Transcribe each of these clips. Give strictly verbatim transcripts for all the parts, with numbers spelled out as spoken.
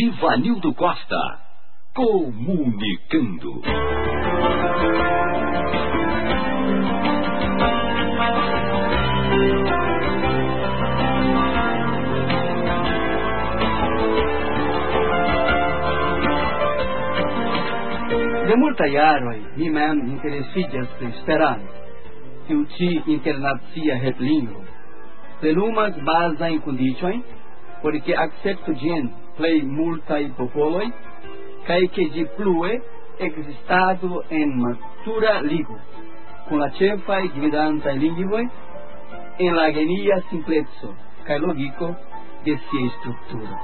Ivanildo Costa, comunicando. De multa jaroj mi mem interesiĝas pri Esperanto, tiu ĉi internacia retlingvo plenumas bazajn kondiĉojn por ke akceptu ĝin plej multaj popoloj kaj ke ĝi plue ekzistadu en matura ligo kun la ĉefaj gvidantaj lingvoj en la genia simpleco kaj logiko de sia estrutura.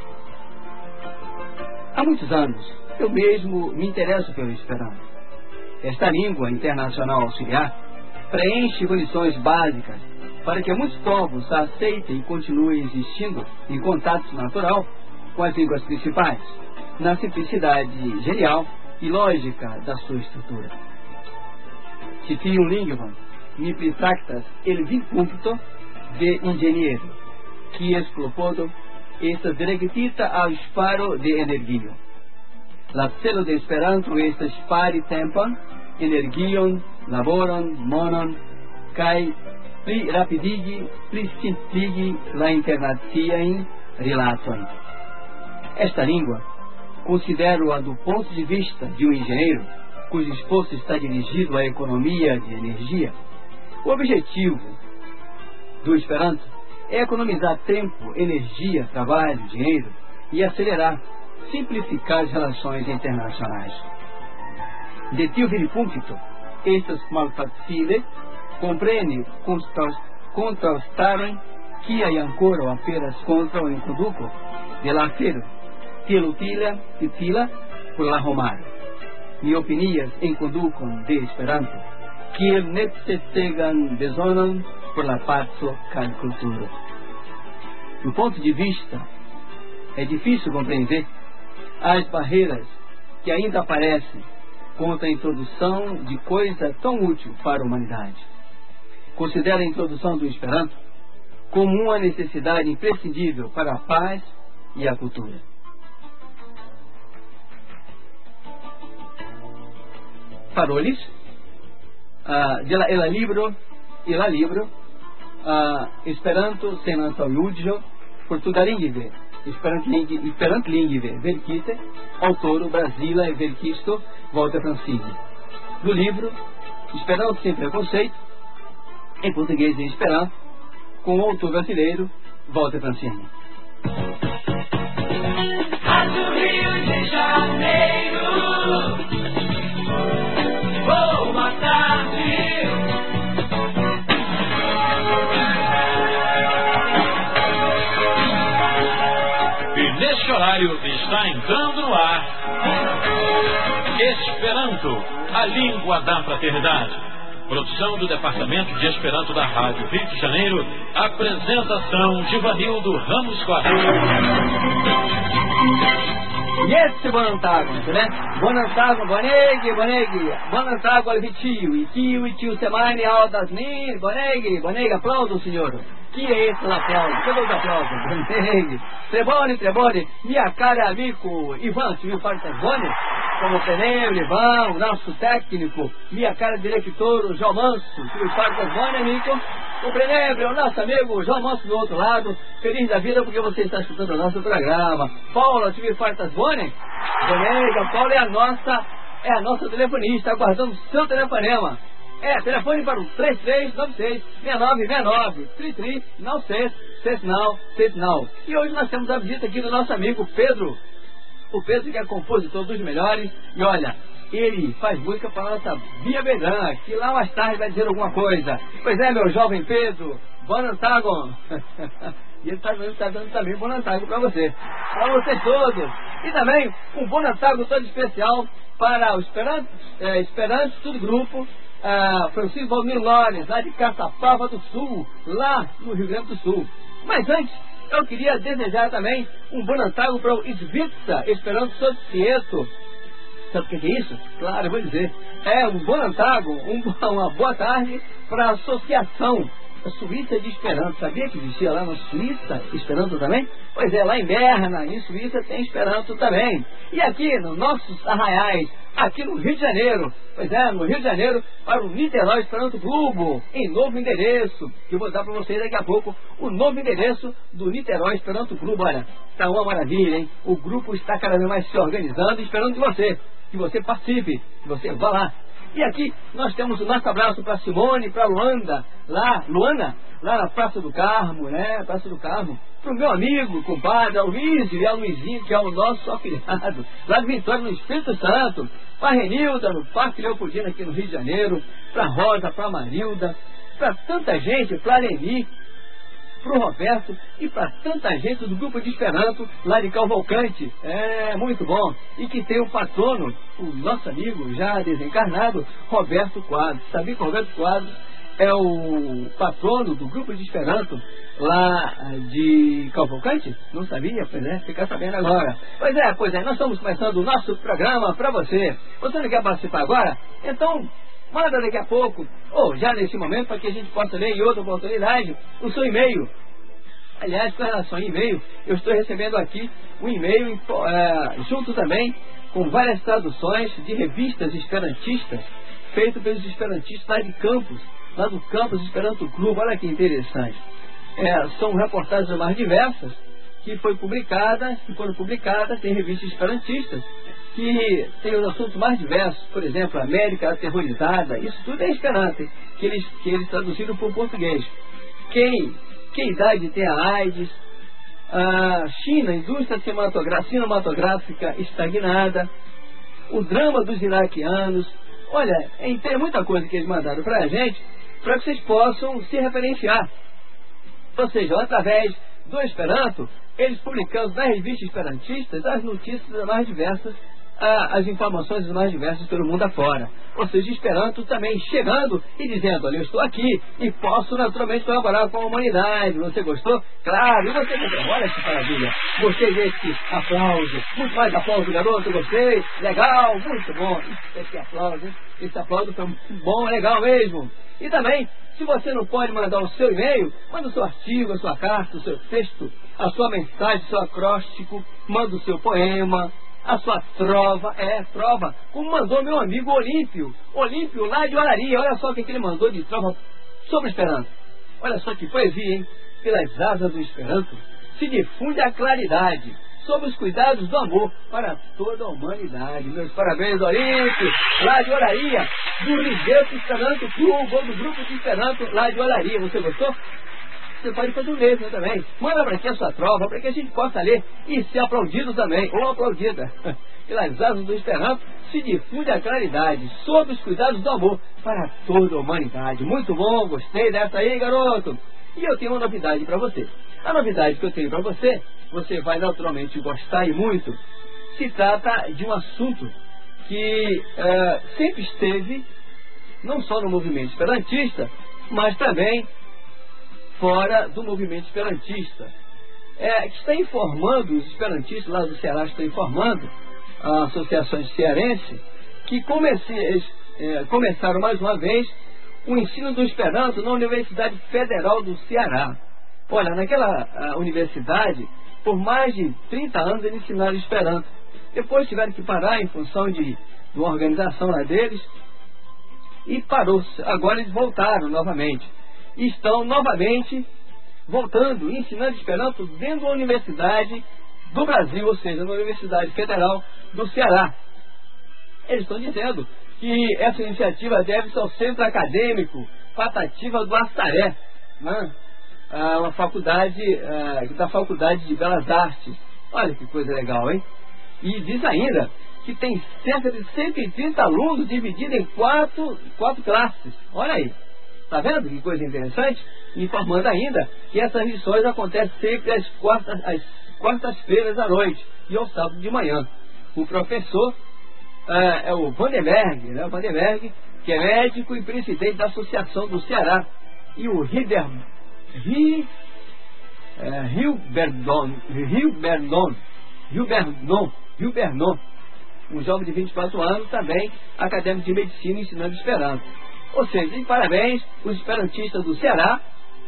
Há muitos anos eu mesmo me interesso pelo Esperanto. Esta língua internacional auxiliar preenche condições básicas para que muitos povos a aceitem e continuem existindo em contato natural com as línguas principais, na simplicidade genial e lógica da sua estrutura. Citium lingvam mi pritractas el vidpunkto de inĝeniero, kies klopodo estas direktita al ŝparo de energio. La celo de Esperanto estas ŝpari tempon, energion, laboron, monon kaj pli rapidigi, pli simpligi la internaciajn rilatojn. Esta língua considero-a do ponto de vista de um engenheiro cujo esforço está dirigido à economia de energia. O objetivo do Esperanto é economizar tempo, energia, trabalho, dinheiro e acelerar, simplificar as relações internacionais. De tiu vidpunkto, estas malfacile kompreni kontraŭstaron kiaj ankoraŭ aperas kontraŭ enkonduko de la afero tiel utila utila por la homaro. Mi opinias enkondukon de Esperanto kiel necesegan bezonon por la paco kaj kulturo. Do ponto de vista, é difícil compreender as barreiras que ainda aparecem contra a introdução de coisa tão útil para a humanidade. Considero a introdução do Esperanto como uma necessidade imprescindível para a paz e a cultura. Parolis, uh, de la, el libro, el libro, uh, Esperanto sen antaŭjuĝo, portugallingve, Esperantlingve, verkite, autoro Brasila e verkisto Walter Francini. Do livro Esperanto sem Preconceito, em português e Esperanto, com o autor brasileiro Walter Francini. Rádio Rio de Janeiro, boa tarde. Neste horário está entrando no ar Esperanto, a língua da fraternidade. Produção do Departamento de Esperanto da Rádio Rio de Janeiro. Apresentação de Ivanildo Ramos Costa. E esse Bonantago, né? Bonantago, Boneghi, Boneghi, Bonantago al vitio, e tio, e tio, semane, altas min, Boneghi, Boneghi, aplaudo, senhor. Que é esse aplauso? Cadê os aplausos? Boneghi, Trebone, Trebone, minha cara amigo Ivan, se me faz Trebone, como Peneiro, Ivan, o nosso técnico, minha cara diretor, João Manso, se me faz Trebone, amigo. O Peneiro, o nosso amigo João Manso do outro lado, feliz da vida porque você está escutando o nosso programa. Paula, se me faz Trebone, Boneghi, a Paula é a nossa, é a nossa telefonista, aguardando o seu telefonema. É, telefone para o três três nove seis, seis nove seis nove, três três nove seis, seis nove seis nove. E hoje nós temos a visita aqui do nosso amigo Pedro. O Pedro, que é compositor dos melhores. E olha, ele faz música para a nossa Bia Began, que lá mais tarde vai dizer alguma coisa. Pois é, meu jovem Pedro, Bonantago. E ele está tá dando também um Bonantago para você. Para vocês todos. E também um Bonantago todo especial para o Esperanto, é, Esperanto Tudo Grupo. Ah, Francisco Valmir Lores, lá de Caçapava do Sul, lá no Rio Grande do Sul. Mas antes, eu queria desejar também um Bonantago para o Svitsa Esperanto Societo. Sabe o que é isso? Claro, eu vou dizer. É um Bonantago, um, uma boa tarde para a Associação a Suíça de Esperanto. Sabia que existia lá na Suíça Esperanto também? Pois é, lá em Berna, em Suíça, tem Esperanto também. E aqui nos nossos arraiais, aqui no Rio de Janeiro, pois é, no Rio de Janeiro, para o Niterói Esperanto Clube, em novo endereço, que eu vou dar para vocês daqui a pouco, o novo endereço do Niterói Esperanto Clube. Olha, está uma maravilha, hein? O grupo está cada vez mais se organizando, esperando que você, que você participe, que você vá lá. E aqui nós temos o nosso abraço para Simone, para Luanda, lá, Luana, lá na Praça do Carmo, né? Praça do Carmo. Para o meu amigo, compadre, Luísio e a Luizinho, que é o nosso afilhado, lá de Vitória, no Espírito Santo. Para a Renilda, no Parque Leopoldina, aqui no Rio de Janeiro. Para a Rosa, para a Marilda, para tanta gente, para a Leni, para o Roberto e para tanta gente do grupo de Esperanto lá de Cavalcante. É muito bom. E que tem o patrono, o nosso amigo já desencarnado, Roberto Quadros. Sabia que o Roberto Quadros é o patrono do grupo de Esperanto lá de Cavalcante? Não sabia? Pois é, fica sabendo agora. Pois é, pois é, nós estamos começando o nosso programa para você. Você não quer participar agora? Então manda daqui a pouco, ou já nesse momento, para que a gente possa ler em outra oportunidade, o seu e-mail. Aliás, com relação ao e-mail, eu estou recebendo aqui um e-mail é, junto também com várias traduções de revistas esperantistas, feito pelos esperantistas lá de Campos, lá do Campus Esperanto Clube. Olha que interessante. É, são reportagens mais diversas que foi publicada, que foram publicadas em revistas esperantistas, que tem os assuntos mais diversos, por exemplo, América Aterrorizada, isso tudo é Esperanto, hein? que eles, que eles traduziram para o português. Quem, que idade tem a AIDS, a China, indústria cinematográfica, cinematográfica estagnada, o drama dos iraquianos. Olha, tem muita coisa que eles mandaram para a gente, para que vocês possam se referenciar. Ou seja, através do Esperanto, eles publicando nas revistas esperantistas as notícias mais diversas, as informações mais diversas pelo mundo afora. Ou seja, Esperanto também chegando e dizendo: olha, eu estou aqui e posso naturalmente colaborar com a humanidade. Você gostou? Claro. E você gostou? Olha que maravilha. Gostei desse aplauso. Muito mais aplauso, garoto. Gostei. Legal. Muito bom. Esse aplauso, hein? Esse aplauso foi muito bom. Legal mesmo. E também, se você não pode mandar o seu e-mail, manda o seu artigo, a sua carta, o seu texto, a sua mensagem, o seu acróstico, manda o seu poema, a sua trova, é, trova, como mandou meu amigo Olímpio, Olímpio lá de Olaria. Olha só o que ele mandou de trova sobre Esperanto. Olha só que poesia, hein? Pelas asas do Esperanto se difunde a claridade sobre os cuidados do amor para toda a humanidade. Meus parabéns, Olímpio, lá de Olaria, do Ribeiro Esperanto Clube, ou do grupo de Esperanto lá de Olaria. Você gostou? Você pode fazer o mesmo também. Manda para aqui a sua trova, para que a gente possa ler e ser aplaudido também, ou aplaudida. Pelas asas do Esperanto se difunde a claridade sobre os cuidados do amor para toda a humanidade. Muito bom, gostei dessa aí, garoto. E eu tenho uma novidade para você. A novidade que eu tenho para você, você vai naturalmente gostar e muito. Se trata de um assunto que é, sempre esteve, não só no movimento esperantista, mas também fora do movimento esperantista, é, que está informando os esperantistas lá do Ceará, estão informando a Associação Cearense, que comece, é, começaram mais uma vez o ensino do Esperanto na Universidade Federal do Ceará. Olha, naquela universidade, por mais de trinta anos eles ensinaram Esperanto. Depois tiveram que parar em função de, de uma organização lá deles, e parou. Agora eles voltaram novamente. E estão novamente voltando, ensinando Esperanto dentro da Universidade do Brasil, ou seja, na Universidade Federal do Ceará. Eles estão dizendo que essa iniciativa deve-se ao Centro Acadêmico Patativa do Assaré, né? Ah, uma faculdade, ah, da Faculdade de Belas Artes. Olha que coisa legal, hein? E diz ainda que tem cerca de cento e trinta alunos divididos em quatro, quatro classes. Olha aí. Está vendo que coisa interessante? Informando ainda que essas lições acontecem sempre às quartas, às quartas-feiras à noite e ao sábado de manhã. O professor é, é o Vandenberg, né? O Vandenberg, que é médico e presidente da Associação do Ceará. E o Riber, Ri, é, Rio Bernon, Rio Bernon, Rio Bernon, Rio Bernon, um jovem de vinte e quatro anos, também acadêmico de medicina, ensinando Esperanto. Ou seja, de parabéns os esperantistas do Ceará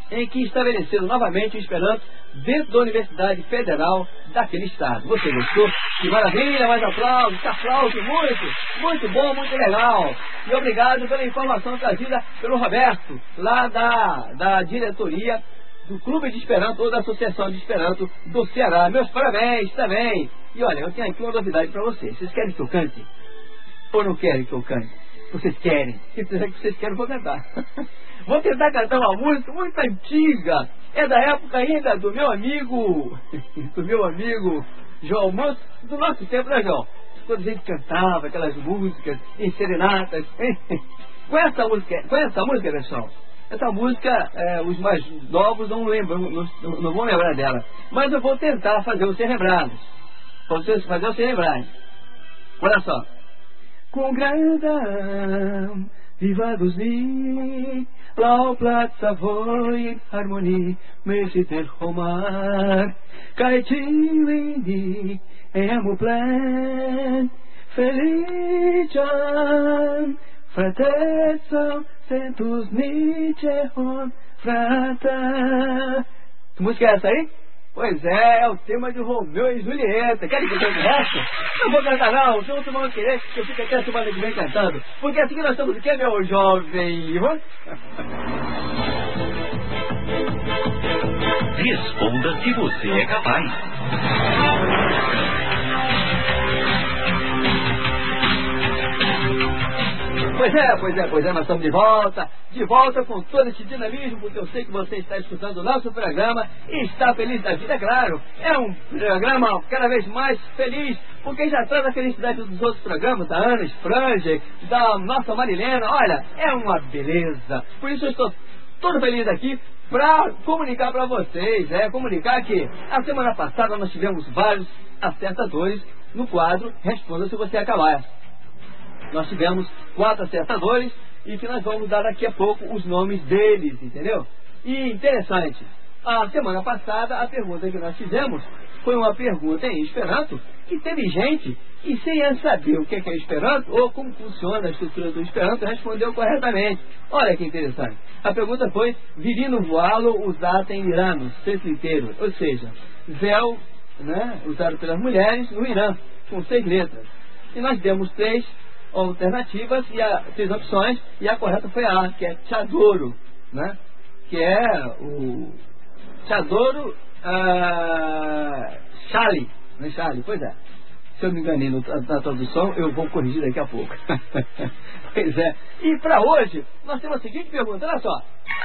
em que estabeleceram novamente o Esperanto dentro da Universidade Federal daquele estado. Você gostou? Que maravilha, mais aplausos, que aplauso, muito, muito bom, muito legal. E obrigado pela informação trazida pelo Roberto, lá da, da diretoria do Clube de Esperanto ou da Associação de Esperanto do Ceará. Meus parabéns também. E olha, eu tenho aqui uma novidade para vocês. Vocês querem que eu cante? Ou não querem que eu cante? Vocês querem. Se fizer que vocês querem, eu vou cantar. Vou tentar cantar uma música muito antiga. É da época ainda do meu amigo, do meu amigo João Manso, do nosso tempo, né, João? Quando a gente cantava aquelas músicas em serenatas. Conhece essa música, conhece essa música, pessoal? Essa música, é, os mais novos não lembram, não, não vão lembrar dela. Mas eu vou tentar fazer vocês lembrados. Fazer vocês lembrarem. Olha só. Com gratidão, viva dos ni, lau platza voi harmoni, mesiter homar, caetilindi, emo plen, felician, fratezza, sentus nichehon, frata. Que música é essa aí? Pois é, é o tema de Romeu e Julieta. Querem que eu cante essa? Não vou cantar não, se você não querer, que eu fico até a semana que vem cantando. Porque assim que nós estamos aqui, meu jovem Ivan. Responda se você é capaz. Pois é, pois é, pois é, nós estamos de volta, de volta com todo esse dinamismo, porque eu sei que você está escutando o nosso programa e está feliz da vida, é claro. É um programa cada vez mais feliz, porque já traz a felicidade dos outros programas, da Ana Spranger, da nossa Marilena. Olha, é uma beleza. Por isso eu estou todo feliz aqui para comunicar para vocês, é, comunicar que a semana passada nós tivemos vários acertadores no quadro Responda se você é capaz. Nós tivemos quatro acertadores e que nós vamos dar daqui a pouco os nomes deles, entendeu? E interessante, a semana passada a pergunta que nós fizemos foi uma pergunta em Esperanto que teve gente que sem saber o que é Esperanto ou como funciona a estrutura do Esperanto respondeu corretamente. Olha que interessante. A pergunta foi: virino voalo usatem iranos, inteiro, ou seja, véu, né, usado pelas mulheres no Irã, com seis letras. E nós demos três alternativas e a, três opções, e a correta foi a A, que é Chadoro, né? Que é o Chadoro uh, Chali, não é Chali? Pois é. Se eu me enganei no, na tradução, eu vou corrigir daqui a pouco. Pois é. E para hoje, nós temos a seguinte pergunta, olha só.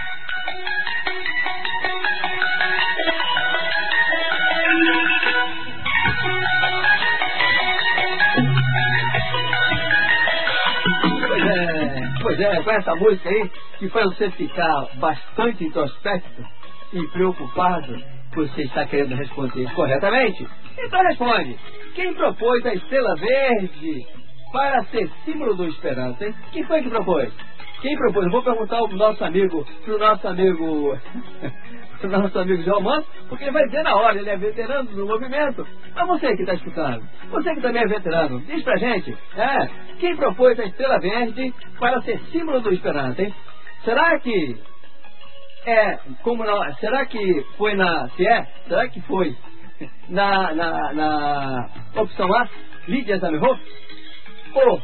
Pois é, pois é, com essa música aí, que faz você ficar bastante introspecto e preocupado, você está querendo responder corretamente? Então responde. Quem propôs a estrela verde para ser símbolo do Esperanto, hein? Quem foi que propôs? Quem propôs? Eu vou perguntar ao nosso amigo, pro nosso amigo, pro nosso amigo João Manso, porque ele vai dizer na hora, ele é veterano do movimento. Mas você que está escutando, você que também é veterano, diz pra gente, é, quem propôs a estrela verde para ser símbolo do Esperanto, hein? Será que é, como não, será que foi na, se é, será que foi na, na, na opção A, Lídia Zamenhof? Ou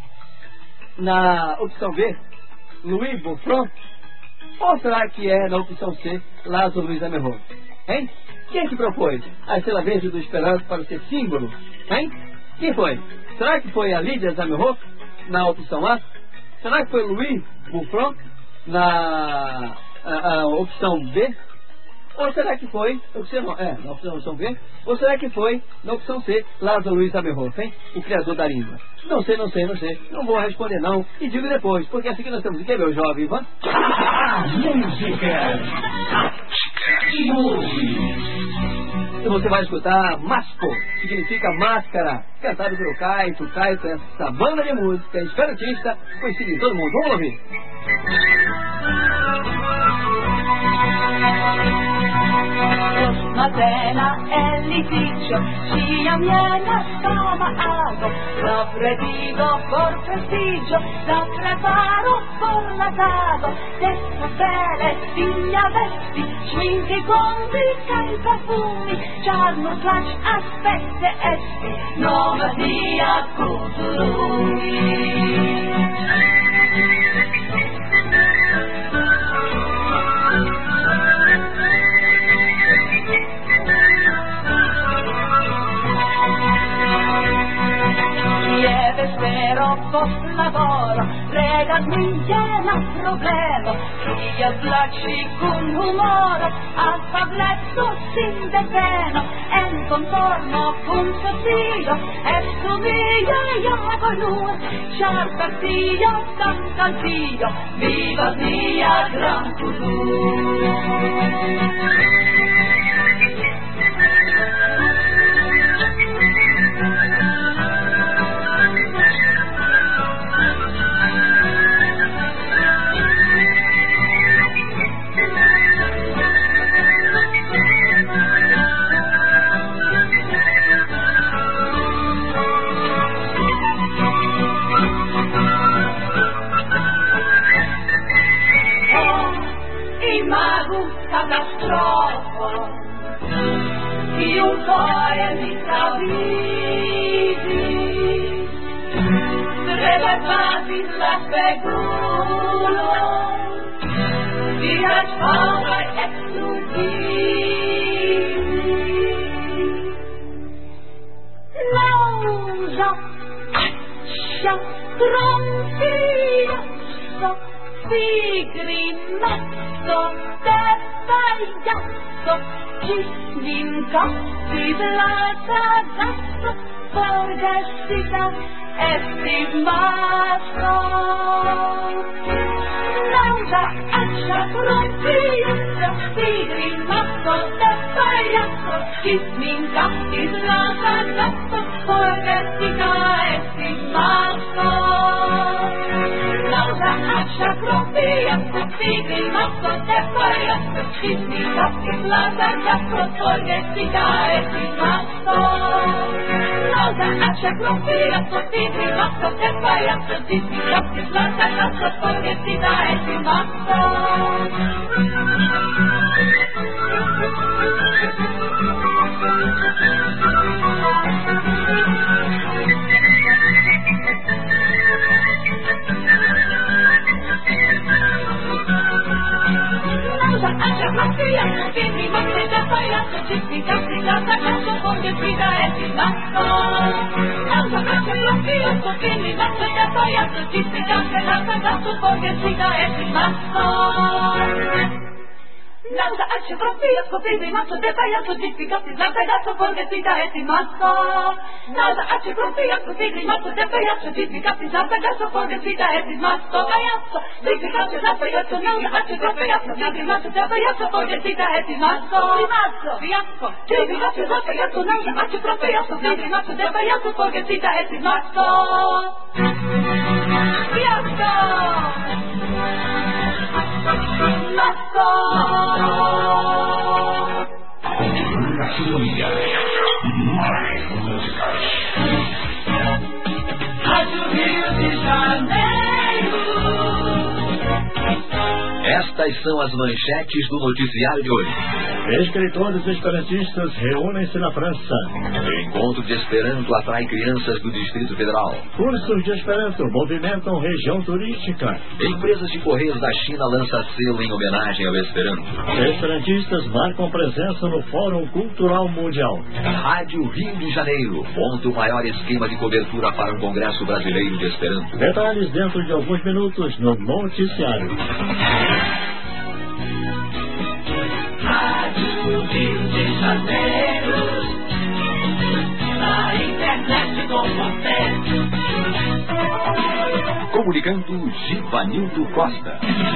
na opção B, Louis Buffon? Ou será que é na opção C, Lázaro Luiz Zamenhof? Hein? Quem que propôs a estrela verde do Esperanto para ser símbolo? Hein? Quem foi? Será que foi a Lídia Zamenhof na opção A? Será que foi Louis Buffon na a, a opção B? Ou será que foi, não, é, na opção B? Ou será que foi na opção C, Lázaro Luiz Zamenhof, hein? O criador da língua? Não sei, não sei, não sei. Não vou responder não. E digo depois, porque assim que nós temos aqui, meu jovem Ivan. Música e E você vai escutar Masco, significa máscara, cantado pelo Caio, Caio, essa banda de música esperantista, conhecida em todo mundo. Vamos ouvir. matena è litigio, sia miena toma algo, progredivo por prestigio, da preparo por latado, destra belle, figlia vesti, schminke complica i profumi, charno flash aspette esti, nome dia culturumi. Spero post lavoro, regalmi llena problema, io placci con humoro, al tabletto sin de pena, en contorno con socio, e su mio io hago luz, char partido, canta al tío, viva mia gran futuro. Catastrofa, io poi mi stabilisi, relevati la spegulo, via spara e subisi, lausa, accia, tronfia, so, pigrimazzo, te pagliazzo, ci incazzi la ragazza, forgessita e stimato. Lausa, accia, tronfia, pigrimazzo, te pagliazzo, ci incazzi la ragazza, forgessita e stimato. Lausa, accia, tronfia, pigrimazzo, te pagliazzo, ci incazzi la ragazza, forgessita e stimato. Lausa, accia, tronfia, pigrimazzo, te pagliazzo, ci incazzi la ragazza, forgessita e stimato. Lausa, accia, profilo, scoprire, mazzo, de pagliaccio, gispicati, la ragazza, forgessita e ti mazzo. Lausa, accia, profilo, scoprire, mazzo, de pagliaccio, gispicati, la ragazza, forgessita e ti mazzo. Pagliaccio, gispicati, la pagliaccio, lausa, accia, profilo, scoprire, mazzo, de pagliaccio, forgessita e ti mazzo. Ti mazzo, fiasco, gispicati, la pagliaccio, lausa, accia, profilo, scoprire, mazzo, de pagliaccio, forgessita e ti mazzo. Fiasco! Gastronomia. Mais músicas. Rádio Rio de Janeiro. Estas são as manchetes do noticiário de hoje. Escritores esperantistas reúnem-se na França. Encontro de Esperanto atrai crianças do Distrito Federal. Cursos de Esperanto movimentam região turística. Empresas de Correios da China lança selo em homenagem ao Esperanto. Esperantistas marcam presença no Fórum Cultural Mundial. Rádio Rio de Janeiro monta o maior esquema de cobertura para um Congresso Brasileiro de Esperanto. Detalhes dentro de alguns minutos no noticiário. Rádio Rio de Janeiro, na internet com você. Comunicando Givanildo Costa.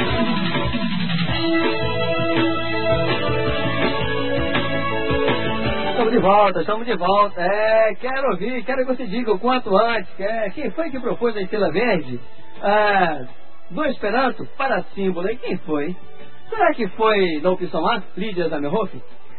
Estamos de volta, estamos de volta. É, quero ouvir, quero que você diga o quanto antes. É, quem foi que propôs a estrela verde ah, do Esperanto para símbolo? E quem foi? Será que foi da opção A, Lídia Zamenhof?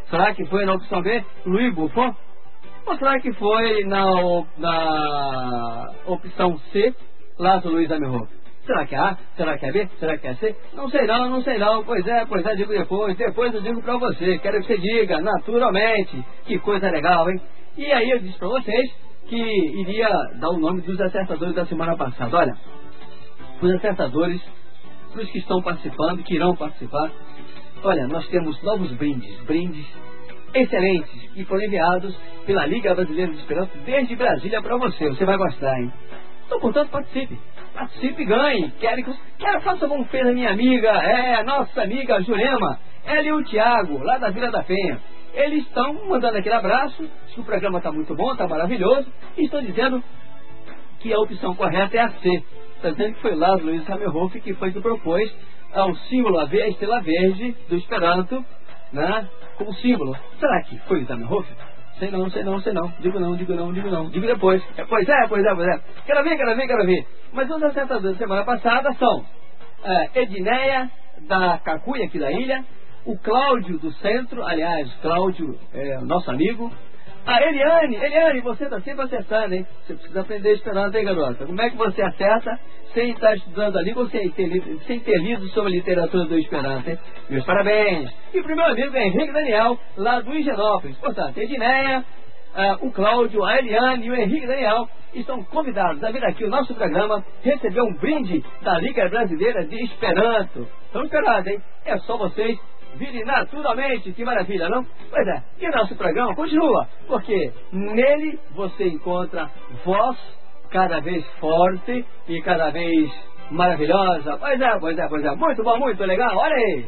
Será que foi na opção B, Louis Buffon? Ou será que foi na, na opção C, Lázaro Luiz Zamenhof? Será que é A? Será que é B? Será que é C? Não sei não, não sei não. Pois é, pois é, digo depois. Depois eu digo pra você. Quero que você diga, naturalmente. Que coisa legal, hein? E aí eu disse pra vocês que iria dar o nome dos acertadores da semana passada. Olha, os acertadores, os que estão participando, que irão participar, olha, nós temos novos brindes, brindes excelentes, que foram enviados pela Liga Brasileira de Esperanto desde Brasília para você. Você vai gostar, hein? Então, portanto, participe. Participe e ganhe. Quero que quero faça como fez a minha amiga, é, a nossa amiga Jurema, ela e o Tiago, lá da Vila da Penha. Eles estão mandando aquele abraço, que o programa está muito bom, está maravilhoso, e estão dizendo que a opção correta é a C. Está dizendo que foi Lázaro Luiz Zamenhof que foi que propôs ao símbolo, a estrela verde do Esperanto, né, como símbolo. Será que foi Zamenhof? Sei não, sei não, sei não. Digo não, digo não, digo não. Digo depois. É, pois é, pois é, pois é. Quero ver, quero ver, quero ver. Mas os acertadores da semana passada são é, Edneia, da Cacuia, aqui da ilha, o Cláudio do Centro, aliás, Cláudio é nosso amigo. A Eliane, Eliane, você está sempre acertando, hein? Você precisa aprender Esperanto, hein, garota? Como é que você acerta sem estar estudando a língua ou sem ter, lido, sem ter lido sobre a literatura do Esperanto, hein? Meus parabéns! E o primeiro amigo é Henrique Daniel, lá do Higienópolis. Portanto, Edneia, uh, o Cláudio, a Eliane e o Henrique Daniel estão convidados a vir aqui ao nosso programa receber um brinde da Liga Brasileira de Esperanto. Estão esperados, hein? É só vocês virem naturalmente, que maravilha, não? Pois é, e o nosso programa continua, porque nele você encontra voz cada vez forte e cada vez maravilhosa. Pois é, pois é, pois é, muito bom, muito legal, olha aí!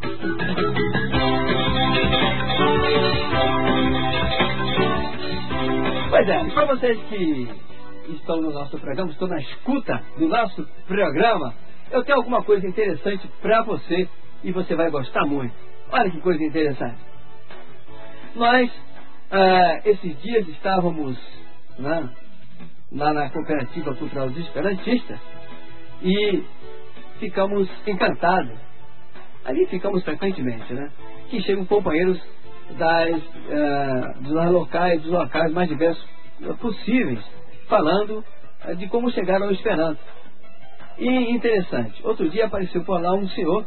Pois é, para vocês que estão no nosso programa, estão na escuta do nosso programa, eu tenho alguma coisa interessante para você e você vai gostar muito. Olha que coisa interessante. Nós, ah, esses dias, estávamos né, lá na Cooperativa Cultural dos Esperantistas e ficamos encantados. Ali ficamos frequentemente, né? Que chegam companheiros das, ah, dos locais, dos locais mais diversos possíveis, falando ah, de como chegaram ao Esperanto. E interessante, outro dia apareceu por lá um senhor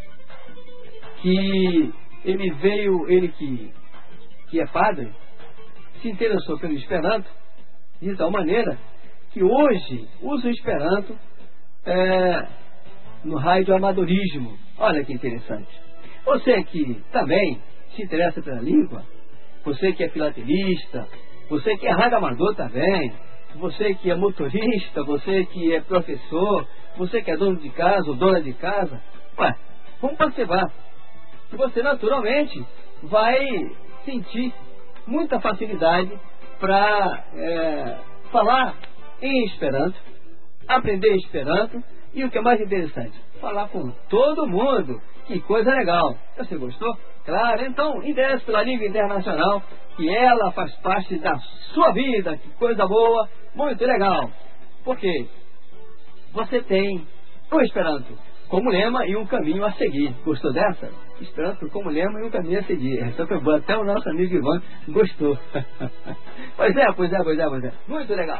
que ele veio, ele que, que é padre, se interessou pelo Esperanto de tal maneira que hoje usa o Esperanto é, no raio do amadorismo. Olha que interessante. Você que também se interessa pela língua, você que é filatelista, você que é rádio amador também, você que é motorista, você que é professor, você que é dono de casa ou dona de casa, ué, vamos participar. Que você naturalmente vai sentir muita facilidade para é, falar em Esperanto, aprender Esperanto e o que é mais interessante, falar com todo mundo. Que coisa legal! Você gostou? Claro, então interesse pela língua internacional, que ela faz parte da sua vida. Que coisa boa, muito legal. Porque você tem o Esperanto como lema e um caminho a seguir. Gostou dessa? Esperanto como lema e um caminho a seguir. Essa foi boa. Até o nosso amigo Ivan gostou. Pois é, pois é, pois é, pois é. Muito legal.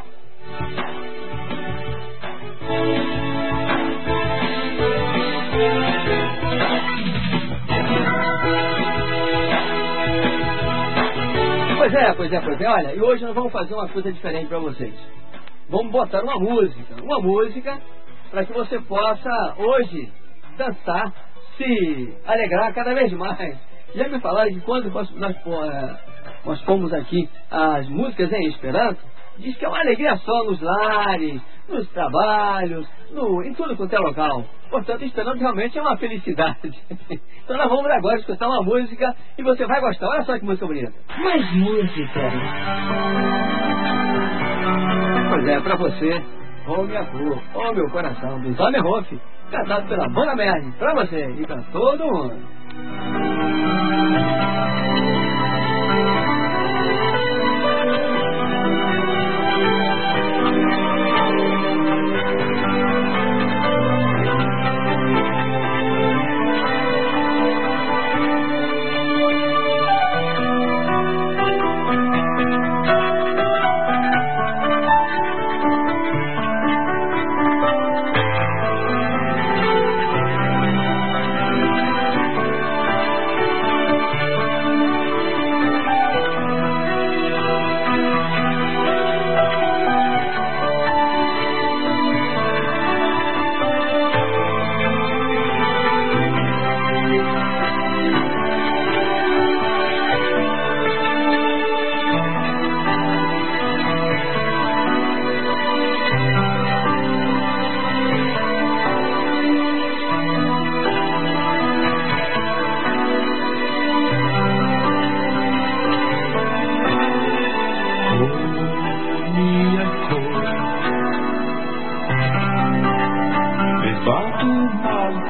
Pois é, pois é, pois é. Olha, e hoje nós vamos fazer uma coisa diferente para vocês. Vamos botar uma música. Uma música para que você possa hoje dançar, se alegrar cada vez mais. Já me falaram que quando nós, nós, nós pomos aqui as músicas em Esperanto, diz que é uma alegria só nos lares, nos trabalhos, no, em tudo quanto é local. Portanto, Esperanto realmente é uma felicidade. Então nós vamos agora escutar uma música e você vai gostar. Olha só que música bonita. Mais música. Pois é, para você, oh minha cor, oh meu coração, do Zamenhof, cantado pela Banda Merge, pra você e pra todo mundo.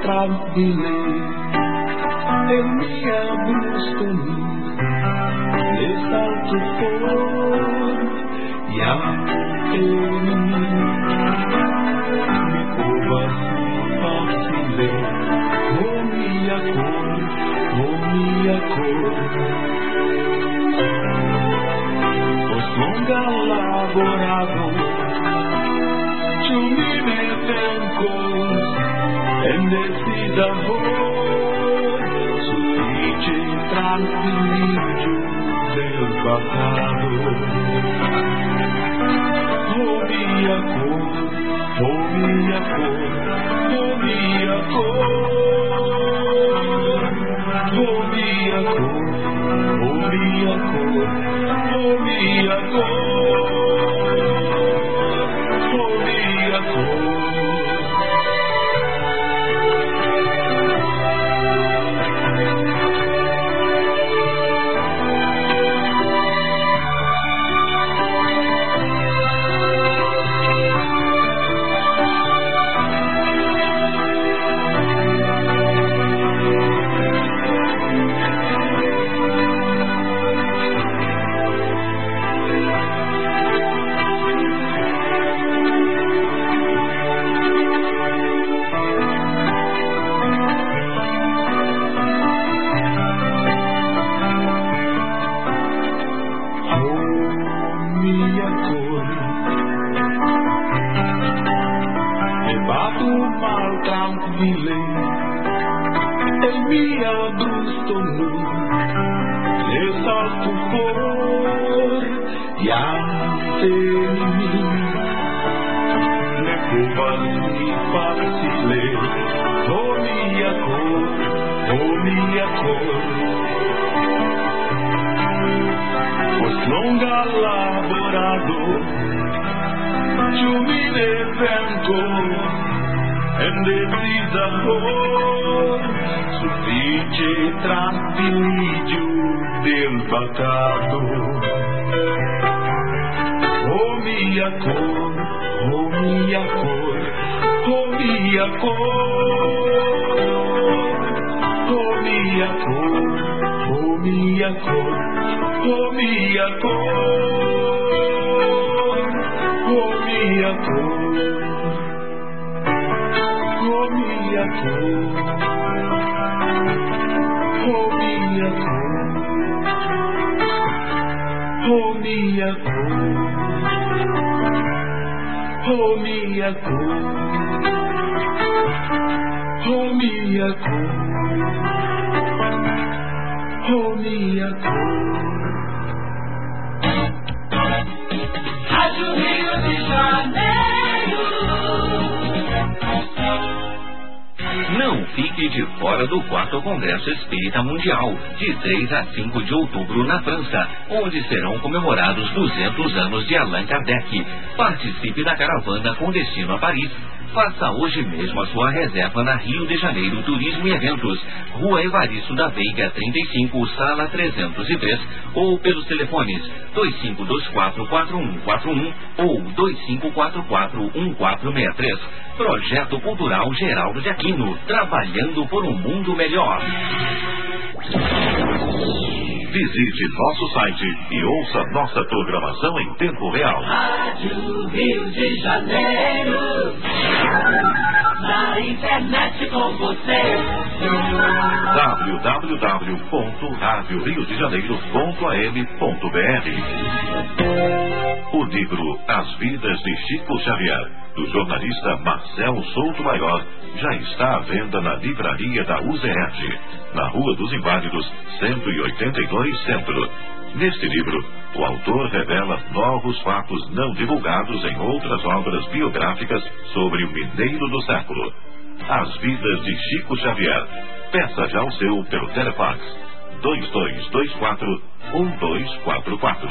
tranquilli e mi abbrustano le salto fuori e anche mi cova facile oh mia cor, oh mia cor ho longa lavorado tu mi metencos en decida amor suffice tranquillo del pasado oh mia cor, oh mia cor, oh mia cor oh mia cor, oh mia cor, oh mia cor oh mia cor. Congresso Espírita Mundial, de três a cinco de outubro na França, onde serão comemorados duzentos anos de Allan Kardec. Participe da caravana com destino a Paris. Faça hoje mesmo a sua reserva na Rio de Janeiro Turismo e Eventos, Rua Evaristo da Veiga trinta e cinco, Sala trezentos e três, ou pelos telefones dois cinco dois quatro, quatro um quatro um ou dois cinco quatro quatro, um quatro seis três. Projeto Cultural Geraldo de Aquino, trabalhando por um mundo melhor. Visite nosso site e ouça nossa programação em tempo real. Rádio Rio de Janeiro, na internet com você. w w w ponto rádio rio de janeiro ponto a m ponto b r. O livro As Vidas de Chico Xavier, do jornalista Marcel Souto Maior, já está à venda na livraria da U Z R, na Rua dos Inválidos, cento e oitenta e dois Centro. Neste livro, o autor revela novos fatos não divulgados em outras obras biográficas sobre o mineiro do século. As Vidas de Chico Xavier. Peça já o seu pelo Telefax dois dois dois quatro, um dois quatro quatro.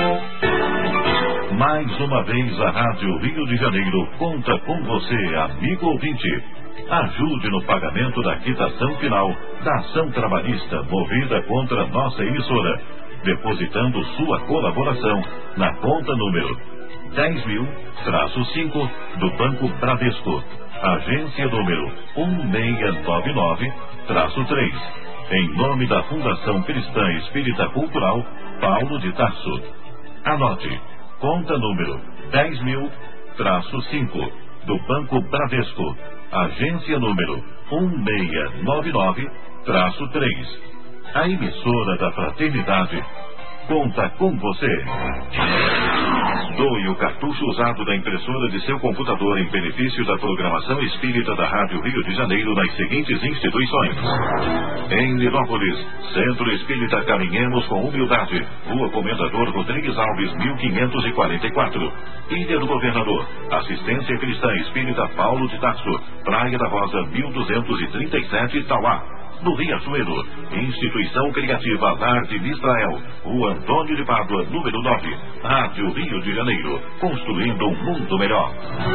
Mais uma vez a Rádio Rio de Janeiro conta com você, amigo ouvinte. Ajude no pagamento da quitação final da ação trabalhista movida contra nossa emissora, depositando sua colaboração na conta número dez mil cinco do Banco Bradesco, agência número um seis nove nove três, em nome da Fundação Cristã Espírita Cultural Paulo de Tarso. Anote, conta número dez mil cinco do Banco Bradesco, agência número um seis nove nove três. A emissora da Fraternidade conta com você. Doe o cartucho usado da impressora de seu computador em benefício da programação espírita da Rádio Rio de Janeiro nas seguintes instituições: em Nilópolis, Centro Espírita Caminhemos com Humildade, Rua Comendador Rodrigues Alves, mil quinhentos e quarenta e quatro. Ilha do Governador, Assistência Cristã Espírita Paulo de Tarso, Praia da Rosa, mil duzentos e trinta e sete, Tauá. No Riachuelo, Instituição Criativa Lar de Mistrael, Rua Antônio de Pádua, número nove, Rádio Rio de Janeiro, construindo um mundo melhor.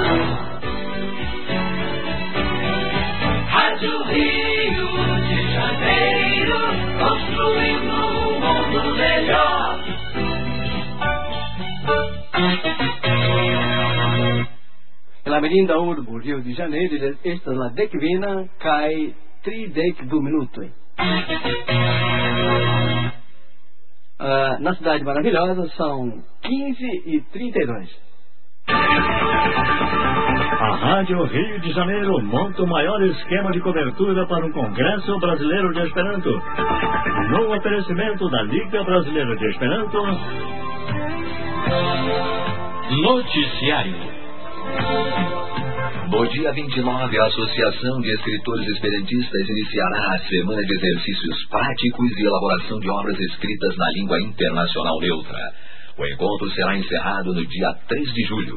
Rádio Rio de Janeiro, construindo um mundo melhor. En la Merenda Urbo, Rio de Janeiro, esta é a decvina, cai tridec do minuto. Uh, na Cidade Maravilhosa são quinze e trinta e dois. A Rádio Rio de Janeiro monta o maior esquema de cobertura para um Congresso Brasileiro de Esperanto. No oferecimento da Liga Brasileira de Esperanto. Noticiário. No dia vinte e nove, a Associação de Escritores Esperantistas iniciará a Semana de Exercícios Práticos e Elaboração de Obras Escritas na Língua Internacional Neutra. O encontro será encerrado no dia três de julho.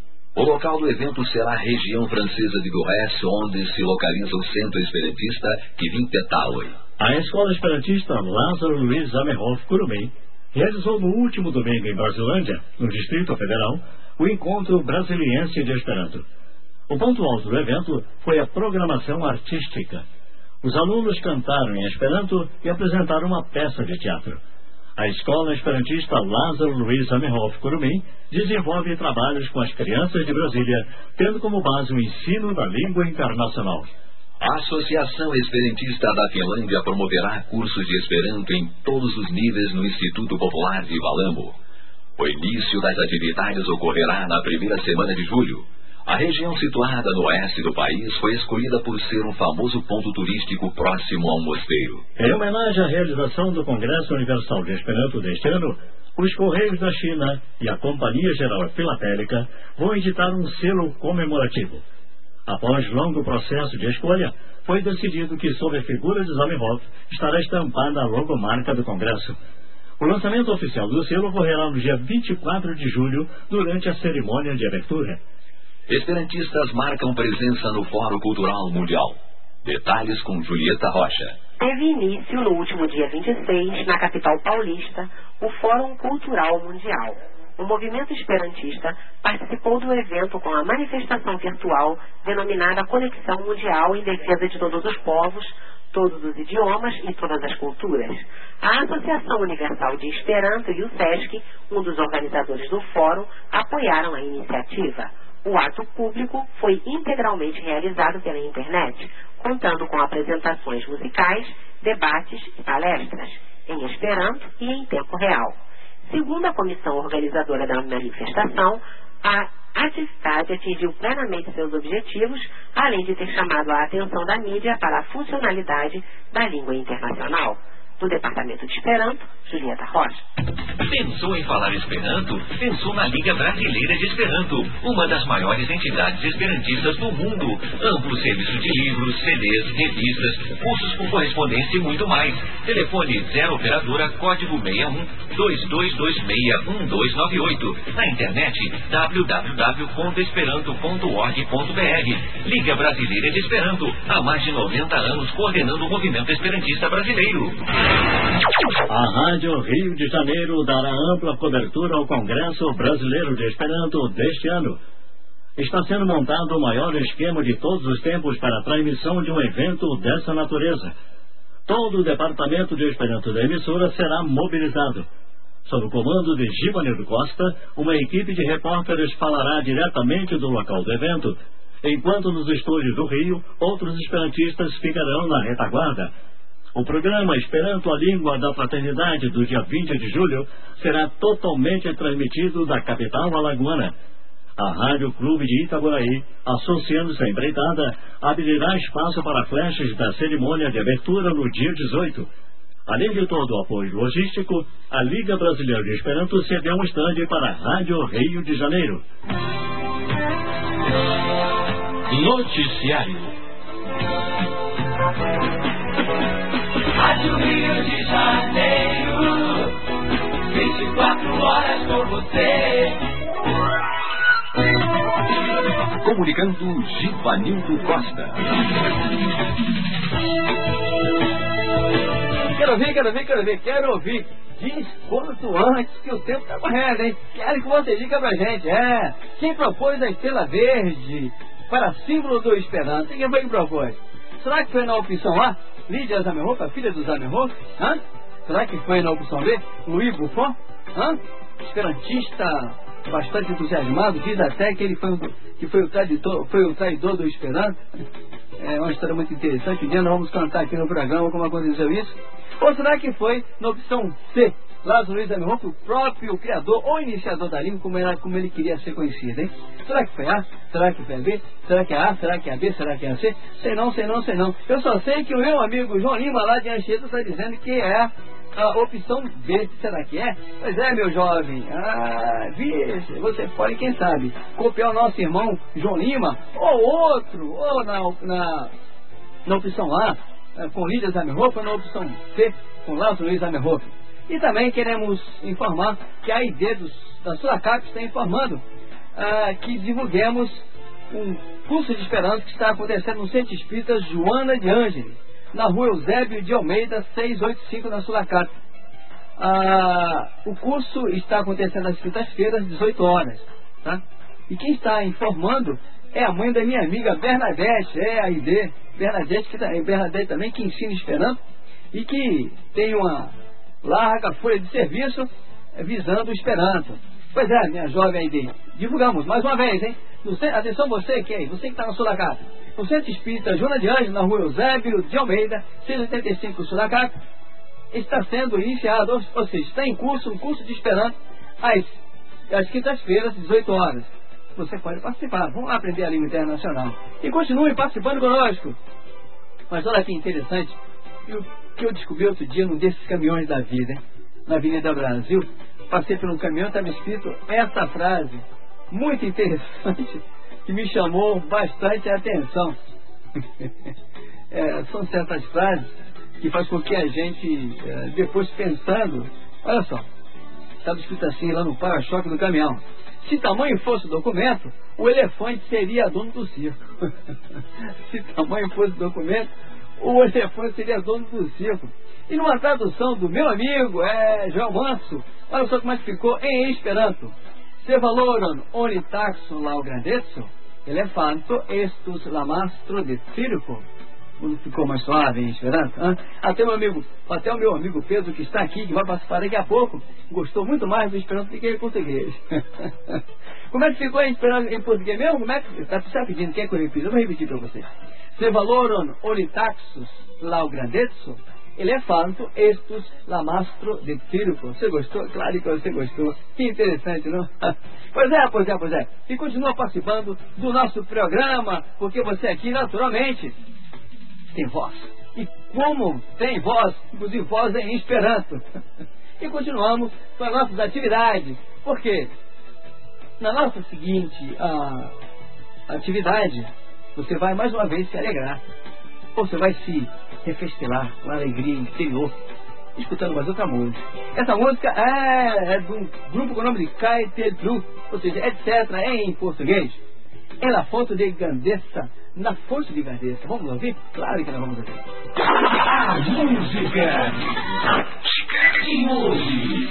O local do evento será a região francesa de Gourès, onde se localiza o Centro Esperantista Kivintetaloy. A Escola Esperantista Lázaro Luiz Zamenhof Curumim realizou no último domingo em Brasilândia, no Distrito Federal, o Encontro Brasiliense de Esperanto. O ponto alto do evento foi a programação artística. Os alunos cantaram em Esperanto e apresentaram uma peça de teatro. A Escola Esperantista Lázaro Luiz Zamenhof Curumim desenvolve trabalhos com as crianças de Brasília, tendo como base o ensino da língua internacional. A Associação Esperantista da Finlândia promoverá cursos de Esperanto em todos os níveis no Instituto Popular de Valamo. O início das atividades ocorrerá na primeira semana de julho. A região situada no oeste do país foi escolhida por ser um famoso ponto turístico próximo a um mosteiro. Em homenagem à realização do Congresso Universal de Esperanto deste ano, os Correios da China e a Companhia Geral Filatélica vão editar um selo comemorativo. Após longo processo de escolha, foi decidido que sob a figura de Zamenhof estará estampada a logomarca do Congresso. O lançamento oficial do selo ocorrerá no dia vinte e quatro de julho, durante a cerimônia de abertura. Esperantistas marcam presença no Fórum Cultural Mundial. Detalhes com Julieta Rocha. Teve início no último dia vinte e seis, na capital paulista, o Fórum Cultural Mundial. O movimento esperantista participou do evento com a manifestação virtual denominada Conexão Mundial em Defesa de Todos os Povos, Todos os Idiomas e Todas as Culturas. A Associação Universal de Esperanto e o SESC, um dos organizadores do fórum, apoiaram a iniciativa. O ato público foi integralmente realizado pela internet, contando com apresentações musicais, debates e palestras, em Esperanto e em tempo real. Segundo a comissão organizadora da manifestação, a atividade atingiu plenamente seus objetivos, além de ter chamado a atenção da mídia para a funcionalidade da língua internacional. Do Departamento de Esperanto, Julieta Rocha. Pensou em falar Esperanto? Pensou na Liga Brasileira de Esperanto, uma das maiores entidades esperantistas do mundo. Amplo serviço de livros, C Ds, revistas, cursos com correspondência e muito mais. Telefone zero operadora código seis um, dois dois dois seis, um dois nove oito. Na internet w w w ponto esperanto ponto org ponto b r. Liga Brasileira de Esperanto, há mais de noventa anos coordenando o movimento esperantista brasileiro. A Rádio Rio de Janeiro dará ampla cobertura ao Congresso Brasileiro de Esperanto deste ano. Está sendo montado o maior esquema de todos os tempos para a transmissão de um evento dessa natureza. Todo o departamento de Esperanto da emissora será mobilizado. Sob o comando de Givanildo Costa, uma equipe de repórteres falará diretamente do local do evento, enquanto nos estúdios do Rio, outros esperantistas ficarão na retaguarda. O programa Esperanto, a Língua da Fraternidade, do dia vinte de julho, será totalmente transmitido da capital alagoana. A Rádio Clube de Itaboraí, associando-se à empreitada, abrirá espaço para flashes da cerimônia de abertura no dia dezoito. Além de todo o apoio logístico, a Liga Brasileira de Esperanto cedeu um estande para a Rádio Rio de Janeiro. Noticiário. Rádio Rio de Janeiro, vinte e quatro horas com você. Comunicando Givanildo Costa. Quero ouvir, quero ouvir, quero ouvir, quero ouvir. Diz quanto antes que o tempo está correndo, hein? Quero que você diga pra gente, é. Quem propôs a estrela verde para símbolo do Esperanto? Quem foi que propôs? Será que foi na opção A, Lídia Zamenhof, a filha do Zamenhof? Hã? Será que foi na opção B, Louis Buffon? Hã? Esperantista bastante entusiasmado, diz até que ele foi, que foi, o, traidor, foi o traidor do Esperanto. É uma história muito interessante. Um dia nós vamos cantar aqui no programa como aconteceu isso. Ou será que foi na opção C, Lázaro Luiz Zamenhof, o próprio criador ou iniciador da língua, como, era, como ele queria ser conhecido, hein? Será que foi A? Será que foi a B? Será que é A? Será que é a B? Será que é a C? Sei não, sei não, sei não. Eu só sei que o meu amigo João Lima, lá de Anchieta, está dizendo que é a opção B. Será que é? Pois é, meu jovem. Ah, vixe, você pode, quem sabe, copiar o nosso irmão João Lima, ou outro, ou na, na, na opção A, com Lídia Zamenhof, ou na opção C, com Lázaro Luiz Zamenhof. E também queremos informar que a I D dos, da Sulacap está informando ah, que divulguemos um curso de Esperanto que está acontecendo no Centro Espírita Joana de Ângeles, na rua Eusébio de Almeida, seiscentos e oitenta e cinco, na Sulacap. Ah, o curso está acontecendo às quintas-feiras, dezoito horas. Tá? E quem está informando é a mãe da minha amiga Bernadette, é a I D Bernadette, que, Bernadette também, que ensina Esperanto e que tem uma larga folha de serviço visando o Esperanto. Pois é, minha jovem I D, divulgamos mais uma vez, hein? No, atenção você que, você que está na Sulacap, no Centro Espírita Joana de Ângeles, na rua Eusébio de Almeida, seiscentos e oitenta e cinco, Sulacap, está sendo iniciado, ou, ou seja, está em curso, um curso de Esperanto às, às quintas-feiras, dezoito horas. Você pode participar, vamos lá aprender a língua internacional. E continue participando conosco. Mas olha que interessante, o que eu descobri outro dia num desses caminhões da vida, hein? Na Avenida Brasil, passei por um caminhão, estava escrito essa frase, muito interessante, que me chamou bastante a atenção. É, são certas frases que faz com que a gente, é, depois pensando, olha só, estava escrito assim lá no para-choque do caminhão: se tamanho fosse o documento, o elefante seria dono do circo. Se tamanho fosse o documento, o elefante seria dono do circo. E numa tradução do meu amigo, é, João Manso, olha só como é que ficou em Esperanto: se valoram oni taxo lau grandezzo, elefanto estus la mastro de circo. Não ficou mais suave em Esperanto? Hein? Até, meu amigo, até o meu amigo Pedro, que está aqui, que vai participar daqui a pouco, gostou muito mais do Esperanto do que em português. Como é que ficou em Esperanto em português mesmo? Como é que está tá pedindo? Quer que eu repita? Eu vou repetir para vocês. Se valoram oni taxus lau grandezzo, elefanto estus la mastro de circo. Você gostou? Claro que você gostou. Que interessante, não? Pois é, pois é, pois é. E continua participando do nosso programa, porque você aqui, naturalmente, tem voz. E como tem voz, inclusive voz em Esperanto. E continuamos com as nossas atividades. Porque na nossa seguinte a, atividade, você vai mais uma vez se alegrar. Ou você vai se refestelar com a alegria interior, escutando mais outra música. Essa música é, é de um grupo com o nome de Caetel Blue, ou seja, etcétera em português. É na fonte de grandeza, na fonte de grandeza. Vamos ouvir? Claro que nós vamos ouvir. A música de hoje.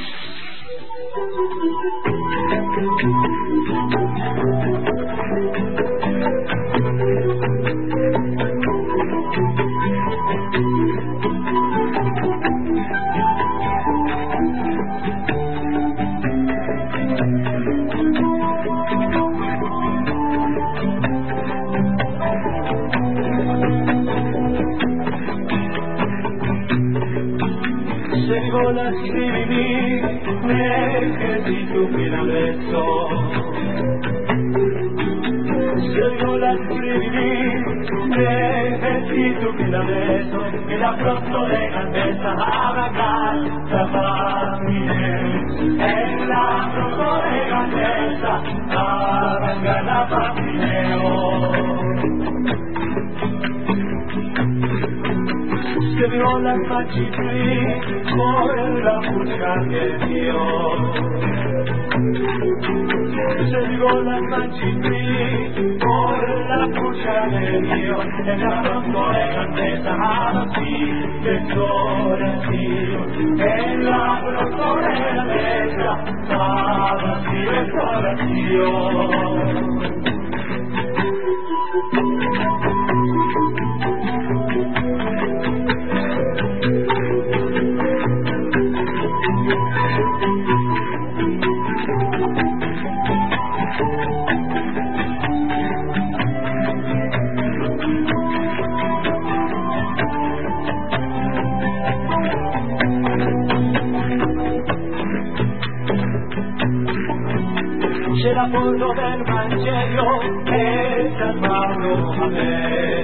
yo la escribí, necesito que la beso. Si yo la escribí, necesito que la beso, que la pronto de grandeza haga casa para mí. En la pronto de grandeza haga casa para mí. Se viola il macitri con la fuccia del Dio. Se viola il macitri con la fuccia del Dio. E la pronto è grandezza así che sola Dio. E la pronto è grandezza así che sola Dio. C'è la foto del Vangelo e San Paolo a me.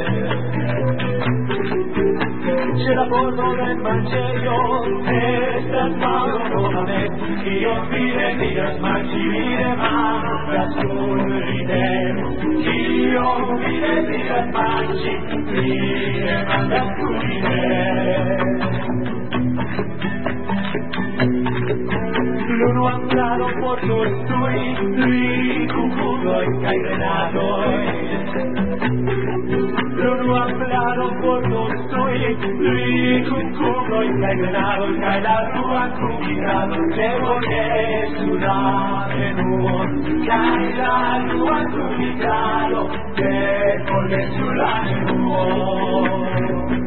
C'è la foto del Vangelo e San Paolo a me. Io fine dias macine manda sul ridero. Io fine dias macine manda sul ridero. L'uno andato por costui, lui cucudo y cairenado. L'uno andato por costui, lui cucudo y cairenado. Cae la rua cumirado, llevo que sudar en un. Cae la rua cumirado, llevo que sudar en un.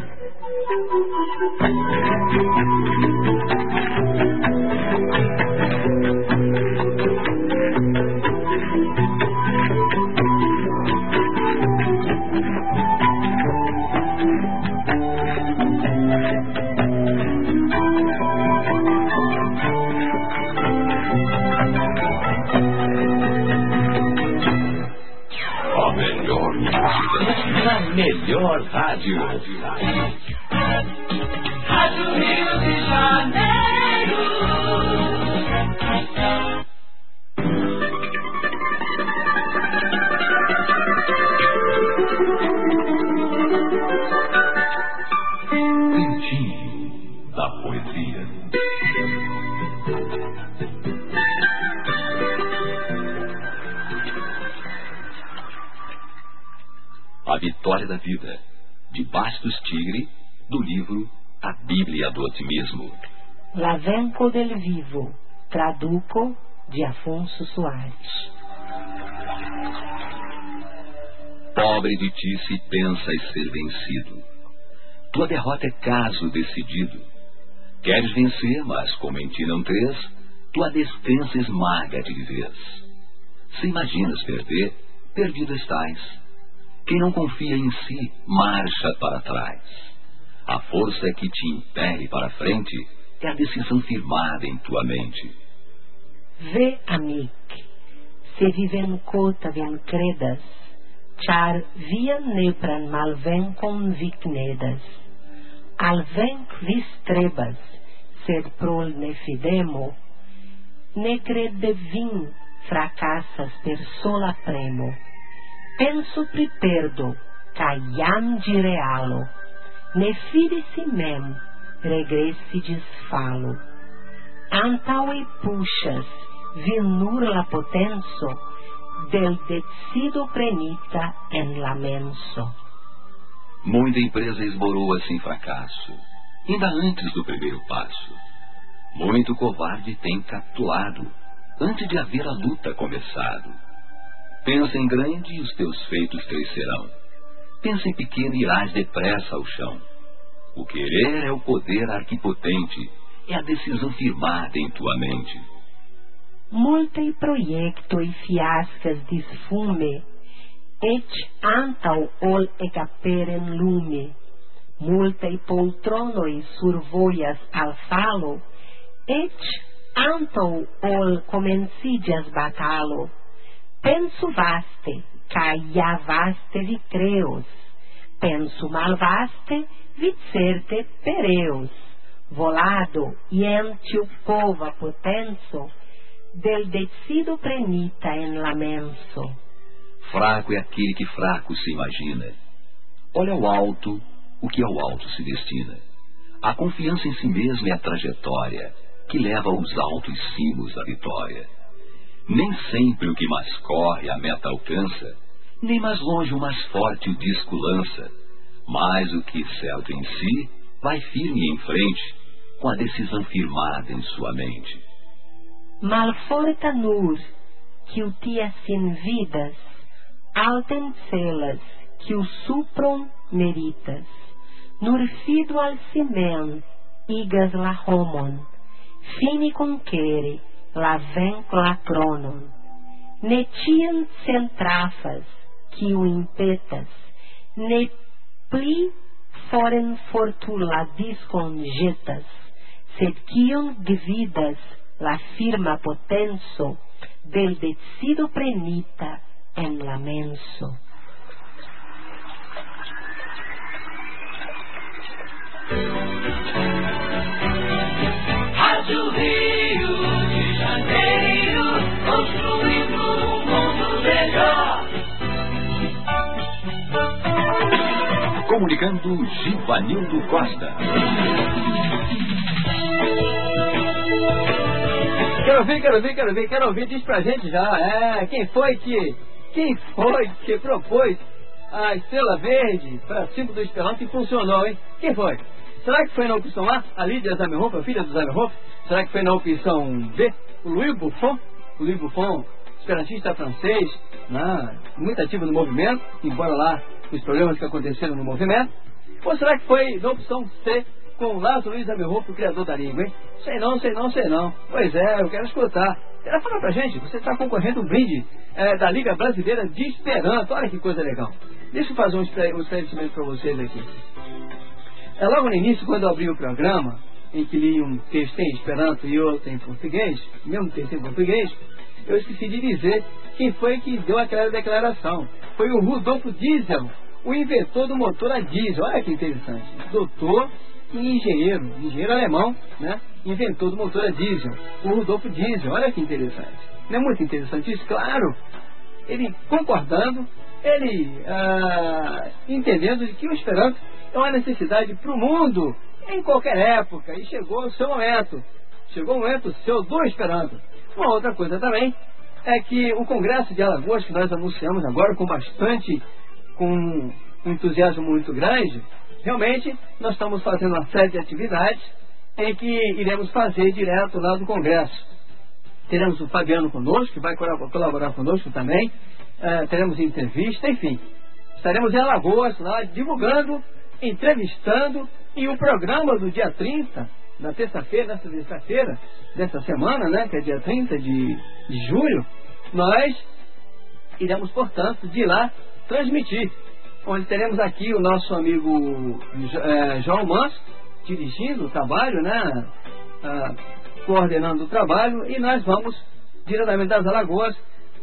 Na melhor rádio. Rádio Rio de Janeiro. Cantinho da Poesia. A Vitória da Vida, de Bastos Tigre, do livro A Bíblia do Otimismo. L'avenco del Vivo, traduco, de Afonso Soares. Pobre de ti se pensas ser vencido. Tua derrota é caso decidido. Queres vencer, mas como em ti não crês, tua descrença esmaga de vez. Se imaginas perder, perdido estás. Quem não confia em si, marcha para trás. A força que te impele para frente é a decisão firmada em tua mente. Vê, amic, se vivem cota vien credas, char vian nepran malven convicnedas. Alvenc vis trebas, sed prol ne fidemo, ne crede vin fracassas per sola premo. Penso priperdo, caiam de realo, ne fide-se mem, regressi disfalo. Antaue puxas, vinur la potenso, del decido prenita en lamenso. Muita empresa esboroa-se em fracasso, ainda antes do primeiro passo. Muito covarde tem capitulado, antes de haver a luta começado. Pensa em grande e os teus feitos crescerão. Pensa em pequeno e irás depressa ao chão. O querer é o poder arquipotente, é a decisão firmada em tua mente. Multae proiectoi fiascas disfume, et antau ol ecaperen lume. multae poltronoi sur voias al falo, et anto ol comencidias batalo, pensu vaste, ca ia vaste vicreos, pensu malvaste, vicerte pereos, volado ientiu pova potenso, del decido prenita en lamenso. Fraco é aquele que fraco se imagina. Olha ao alto o que ao alto se destina. A confiança em si mesma é a trajetória que leva aos altos cimos da vitória. Nem sempre o que mais corre a meta alcança, nem mais longe o mais forte o disco lança, mas o que certo em si vai firme em frente, com a decisão firmada em sua mente. Malforta nur, que o tia sin vidas, alten celas, que o supron meritas, nur fido al cimen, igas la homon, fini conquere, la ven la cronon, ne tian centrafas, que o impetas, ne pli foren fortula disconjetas, sed kion gvidas la firma potenso, del decido prenita en la menso. Rádio Rio de Janeiro, construindo um mundo melhor. Comunicando Givanildo Costa. Quero ouvir, quero ouvir, quero ouvir, quero ouvir, diz pra gente já, é, quem foi que, quem foi que propôs a estrela verde para cima do Esperanto e funcionou, hein? Quem foi? Será que foi na opção A, a Lídia Zamenhof, a filha do Zamenhof? Será que foi na opção B, o Louis Buffon? O Louis Buffon, esperantista francês, né, muito ativo no movimento, embora lá os problemas que aconteceram no movimento? Ou será que foi na opção C, com Lázaro Luiz Zamenhof, o criador da língua, hein? Sei não, sei não, sei não. Pois é, eu quero escutar. Quero falar pra gente, você está concorrendo um brinde é, da Liga Brasileira de Esperanto. Olha que coisa legal. Deixa eu fazer um esclarecimento para vocês aqui. É logo no início, quando eu abri o programa, em que li um texto em Esperanto e outro em português, mesmo texto em português, eu esqueci de dizer quem foi que deu aquela declaração. Foi o Rudolf Diesel, o inventor do motor a diesel. Olha que interessante. Doutor e engenheiro, engenheiro alemão, né? Inventor do motor a diesel, o Rudolf Diesel. Olha que interessante. Não é muito interessante isso? Claro. Ele concordando, ele ah, entendendo de que o Esperanto é uma necessidade para o mundo em qualquer época, e chegou o seu momento. Chegou o momento seu do Esperanto. Uma outra coisa também é que o Congresso de Alagoas, que nós anunciamos agora com bastante, com um entusiasmo muito grande, realmente nós estamos fazendo uma série de atividades em que iremos fazer direto lá do Congresso. Teremos o Fabiano conosco, que vai colaborar conosco também, uh, teremos entrevista, enfim. Estaremos em Alagoas lá divulgando, entrevistando, e o programa do dia trinta, na terça-feira, nessa terça-feira, dessa semana, né, que é dia trinta de, de julho, nós iremos, portanto, de lá transmitir, onde teremos aqui o nosso amigo é, João Manso, dirigindo o trabalho, né, ah, coordenando o trabalho, e nós vamos, diretamente das Alagoas,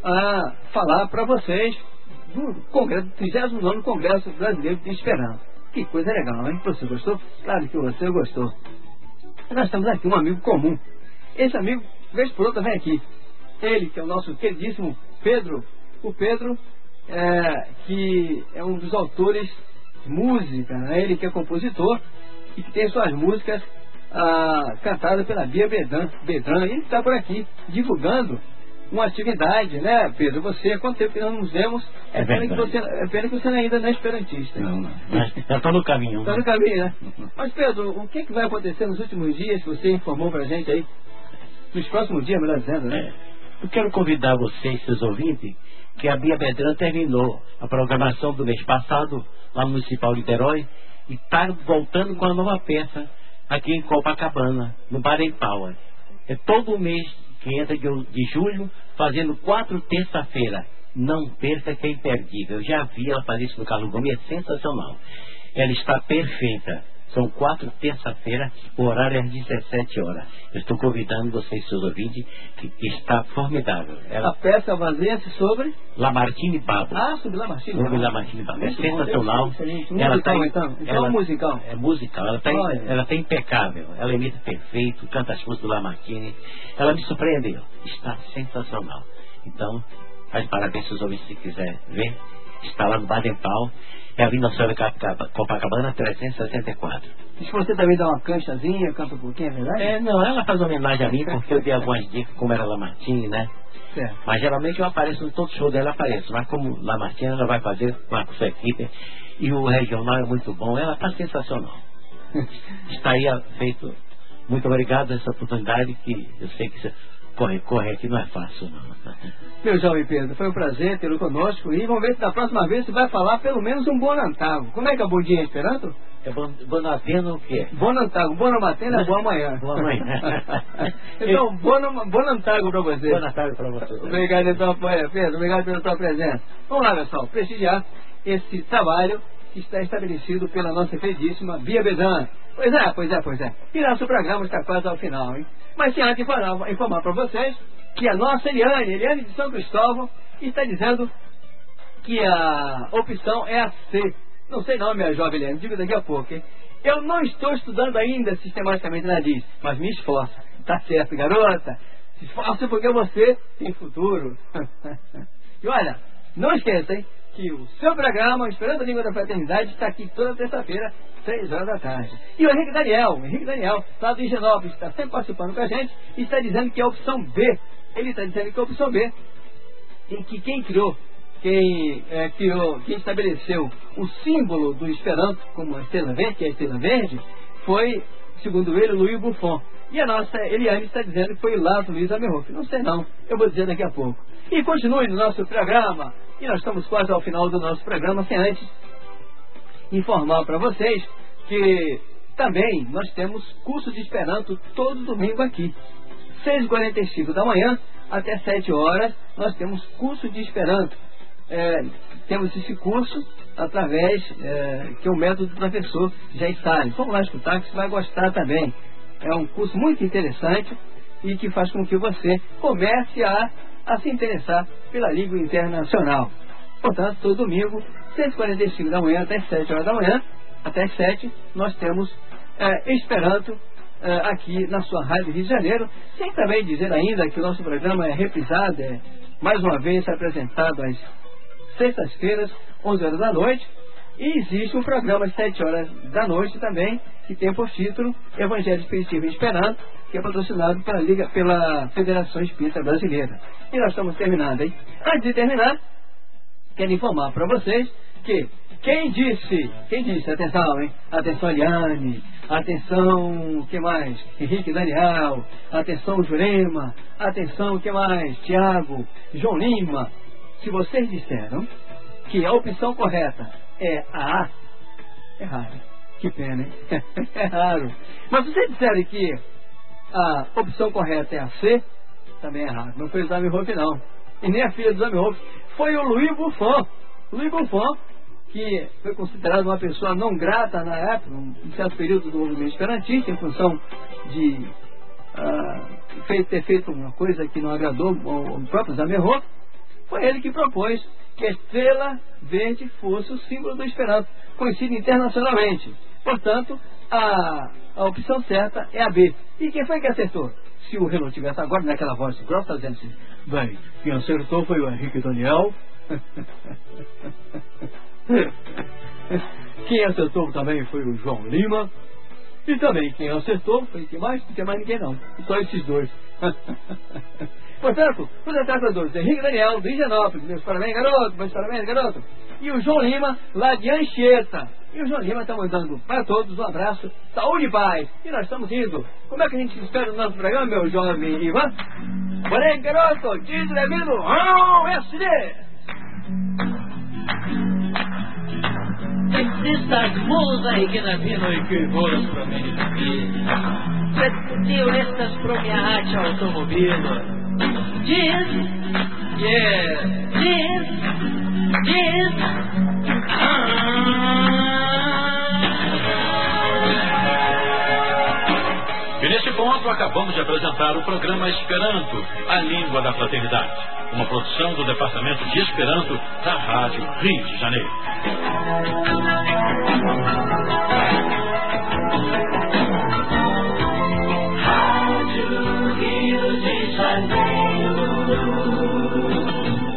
a falar para vocês do Congresso, trigésimo nono Congresso Brasileiro de Esperanto. Que coisa legal, hein? Você gostou? Claro que você gostou. Nós temos aqui um amigo comum. Esse amigo, vez por outra, vem aqui. Ele, que é o nosso queridíssimo Pedro. O Pedro, é, que é um dos autores de música, né? Ele que é compositor e que tem suas músicas ah, cantadas pela Bia Bedran. Bedran. E ele está por aqui, divulgando uma atividade, né, Pedro? Você, quanto tempo que nós nos vemos? É, é, pena, que você, é pena que você ainda não é esperantista. Não, não. Já está no caminho. Está no caminho, né? Mas, Pedro, o que, que vai acontecer nos últimos dias que você informou pra gente aí? Nos próximos dias, melhor dizendo, né? É. Eu quero convidar vocês, seus ouvintes, que a Bia Bedran terminou a programação do mês passado lá no Municipal de Niterói e está voltando com a nova peça aqui em Copacabana, no Bar em Power. É todo mês que entra de, de julho, fazendo quatro terça-feira. Não perca, que é imperdível. Eu já vi ela fazer isso no Carlos Gomes, é sensacional. ela está perfeita. São quatro terça-feira, o horário é às dezessete horas. Eu estou convidando vocês, seus ouvintes, que está formidável. Ela... A peça baseia-se sobre? Lamartine Babo. Ah, sobre Lamartine Babo. Sobre Lamartine Babo. É sensacional. Ela musical, tá, então. Então ela, é musical. É musical. Ela está ela tá impecável. Ela imita perfeito, canta as músicas do Lamartine. Ela me surpreendeu. Está sensacional. Então, faz parabéns seus ouvintes se quiser ver. Está lá no Baden-Powell. É a Avenida Copacabana trezentos e sessenta e quatro. E se você também dá uma canchazinha, canta um pouquinho, é verdade? É, não, ela faz homenagem a mim porque eu dei algumas dicas, como era Lamartine, né? Certo. Mas geralmente eu apareço em todo show dela, eu apareço. Mas como Lamartine, ela vai fazer com sua equipe. E o regional é muito bom, ela está sensacional. Está aí feito. Muito obrigado por essa oportunidade, que eu sei que você corre, corre aqui não é fácil, não. Meu jovem Pedro, foi um prazer tê-lo conosco. E vamos ver se da próxima vez você vai falar pelo menos um Bonantago. Como é que é bom dia em Esperanto? É bon, Bonateno o quê? Bonantago. Bonamatena é boa manhã. Boa manhã. Então, bon, Bonantago para você. Bonantago para você. Obrigado, então, Pedro. Obrigado pela sua presença. Vamos lá, pessoal, prestigiar esse trabalho que está estabelecido pela nossa queridíssima Bia Bedan. Pois é, pois é, pois é. E nosso programa está quase ao final, hein? Mas sem antes informar, informar para vocês que a nossa Eliane, Eliane de São Cristóvão, está dizendo que a opção é a C. Não sei não, minha jovem Eliane, digo daqui a pouco, hein? Eu não estou estudando ainda sistematicamente na D I S, mas me esforço. Tá certo, garota? Se esforça porque você tem futuro. E olha, não esqueça, hein? Que o seu programa, Esperando a Língua da Fraternidade, está aqui toda terça-feira, seis horas da tarde. E o Henrique Daniel, o Henrique Daniel, lá do Higienópolis, está sempre participando com a gente e está dizendo que é a opção B. Ele está dizendo que é a opção B, em que quem criou, quem é, criou, quem estabeleceu o símbolo do Esperanto como a estrela verde, que é a estrela verde, foi, segundo ele, Louis Buffon. E a nossa Eliane está dizendo que foi Lázaro Luiz Amerhoff. Não sei não, eu vou dizer daqui a pouco. E continue no nosso programa. E nós estamos quase ao final do nosso programa, sem antes informar para vocês que também nós temos curso de Esperanto todo domingo aqui. seis e quarenta e cinco da manhã até sete horas nós temos curso de Esperanto. É, temos esse curso através é, que é o método do professor Jair Salles. Vamos lá escutar que você vai gostar também. É um curso muito interessante e que faz com que você comece a, a se interessar pela língua internacional. Portanto, todo domingo, seis e quarenta e cinco da manhã até sete horas da manhã, até sete, nós temos é, Esperanto é, aqui na sua Rádio Rio de Janeiro. Sem também dizer ainda que o nosso programa é reprisado, é mais uma vez apresentado às sextas-feiras, onze horas da noite. E existe um programa às sete horas da noite também, que tem por título Evangelho Espiritivo em Esperanto, que é patrocinado pela, Liga, pela Federação Espírita Brasileira. E nós estamos terminando, hein? Antes de terminar, quero informar para vocês que quem disse, quem disse, atenção, hein? Atenção, Eliane, atenção, o que mais? Henrique Daniel, atenção, Jurema, atenção, o que mais? Tiago, João Lima. Se vocês disseram que a opção correta é a A, é raro. Que pena, hein? É raro. Mas se vocês disserem que a opção correta é a C, também é raro. Não foi o Zamenhof, não. E nem a filha do Zamenhof. Foi o Louis Buffon. Louis Buffon, que foi considerado uma pessoa não grata na época, em certo período do movimento esperantista, em função de uh, ter feito uma coisa que não agradou ao próprio Zamenhof. Foi ele que propôs que a estrela verde fosse o símbolo do Esperanto, conhecido internacionalmente. Portanto, a, a opção certa é a B. E quem foi que acertou? Se o Renault tivesse agora naquela voz grossa, dizendo assim: bem, quem acertou foi o Henrique Daniel. Quem acertou também foi o João Lima. E também quem acertou foi quem mais? Não tem mais ninguém não. Só esses dois. Portanto, os acertadores, Henrique Daniel, do Higienópolis, meus parabéns, garoto, meus parabéns, garoto. E o João Lima, lá de Anchieta. E o João Lima está mandando para todos um abraço, saúde e paz. E nós estamos indo. Como é que a gente espera no nosso programa, meu jovem Ivan? Porém, garoto, título é vindo, oh, S D! Existas musa y que navino y que voas para mim. Pretio estas pro minha arte automobilo. Diz, yeah, diz, diz, ah. Acabamos de apresentar o programa Esperanto, a língua da fraternidade, uma produção do Departamento de Esperanto da Rádio Rio de Janeiro. Rádio Rio de Janeiro.